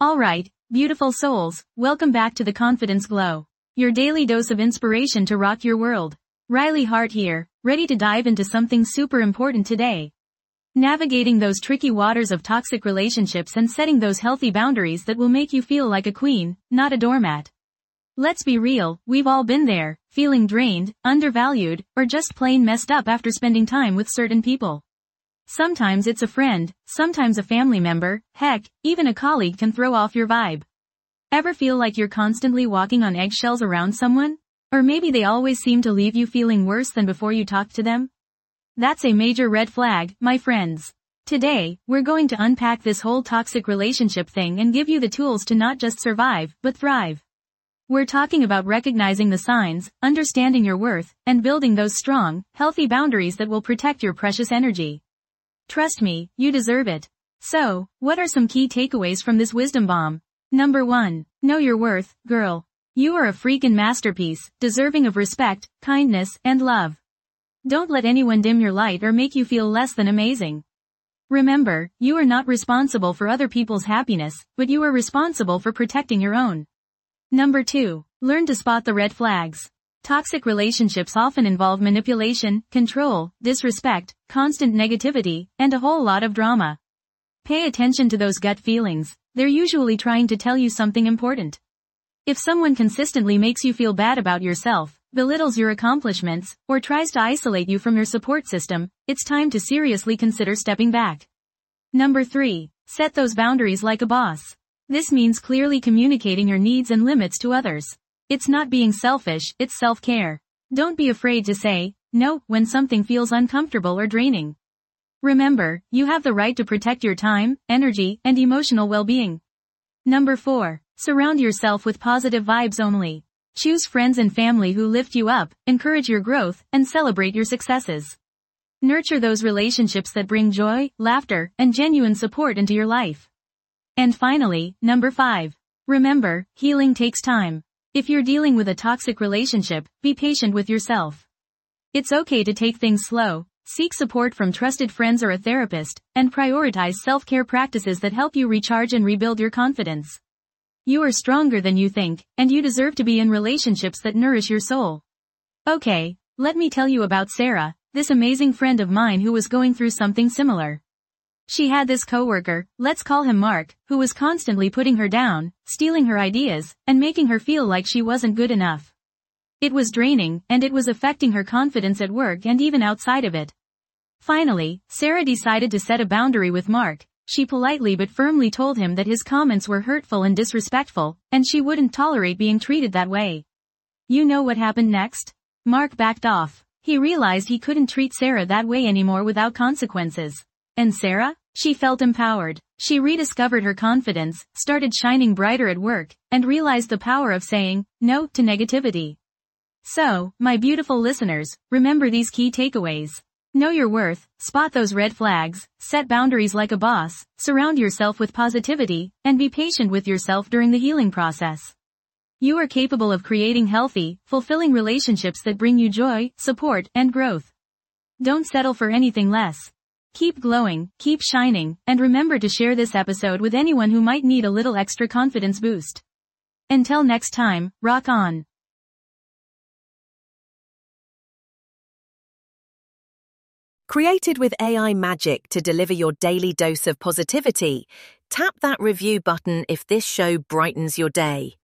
Alright, beautiful souls, welcome back to the Confidence Glow. Your daily dose of inspiration to rock your world. Riley Hart here, ready to dive into something super important today. Navigating those tricky waters of toxic relationships and setting those healthy boundaries that will make you feel like a queen, not a doormat. Let's be real, we've all been there, feeling drained, undervalued, or just plain messed up after spending time with certain people. Sometimes it's a friend, sometimes a family member, heck, even a colleague can throw off your vibe. Ever feel like you're constantly walking on eggshells around someone? Or maybe they always seem to leave you feeling worse than before you talk to them? That's a major red flag, my friends. Today, we're going to unpack this whole toxic relationship thing and give you the tools to not just survive, but thrive. We're talking about recognizing the signs, understanding your worth, and building those strong, healthy boundaries that will protect your precious energy. Trust me, you deserve it. So, what are some key takeaways from this wisdom bomb? Number 1. Know your worth, girl. You are a freaking masterpiece, deserving of respect, kindness, and love. Don't let anyone dim your light or make you feel less than amazing. Remember, you are not responsible for other people's happiness, but you are responsible for protecting your own. Number 2. Learn to spot the red flags. Toxic relationships often involve manipulation, control, disrespect, constant negativity, and a whole lot of drama. Pay attention to those gut feelings. They're usually trying to tell you something important. If someone consistently makes you feel bad about yourself, belittles your accomplishments, or tries to isolate you from your support system, it's time to seriously consider stepping back. Number 3. Set those boundaries like a boss. This means clearly communicating your needs and limits to others. It's not being selfish, it's self-care. Don't be afraid to say no when something feels uncomfortable or draining. Remember, you have the right to protect your time, energy, and emotional well-being. Number 4. Surround yourself with positive vibes only. Choose friends and family who lift you up, encourage your growth, and celebrate your successes. Nurture those relationships that bring joy, laughter, and genuine support into your life. And finally, number 5. Remember, healing takes time. If you're dealing with a toxic relationship, be patient with yourself. It's okay to take things slow, seek support from trusted friends or a therapist, and prioritize self-care practices that help you recharge and rebuild your confidence. You are stronger than you think, and you deserve to be in relationships that nourish your soul. Okay, let me tell you about Sarah, this amazing friend of mine who was going through something similar. She had this coworker, let's call him Mark, who was constantly putting her down, stealing her ideas, and making her feel like she wasn't good enough. It was draining, and it was affecting her confidence at work and even outside of it. Finally, Sarah decided to set a boundary with Mark. She politely but firmly told him that his comments were hurtful and disrespectful, and she wouldn't tolerate being treated that way. You know what happened next? Mark backed off. He realized he couldn't treat Sarah that way anymore without consequences. And Sarah? She felt empowered. She rediscovered her confidence, started shining brighter at work, and realized the power of saying no to negativity. So, my beautiful listeners, remember these key takeaways. Know your worth, spot those red flags, set boundaries like a boss, surround yourself with positivity, and be patient with yourself during the healing process. You are capable of creating healthy, fulfilling relationships that bring you joy, support, and growth. Don't settle for anything less. Keep glowing, keep shining, and remember to share this episode with anyone who might need a little extra confidence boost. Until next time, rock on. Created with AI magic to deliver your daily dose of positivity, tap that review button if this show brightens your day.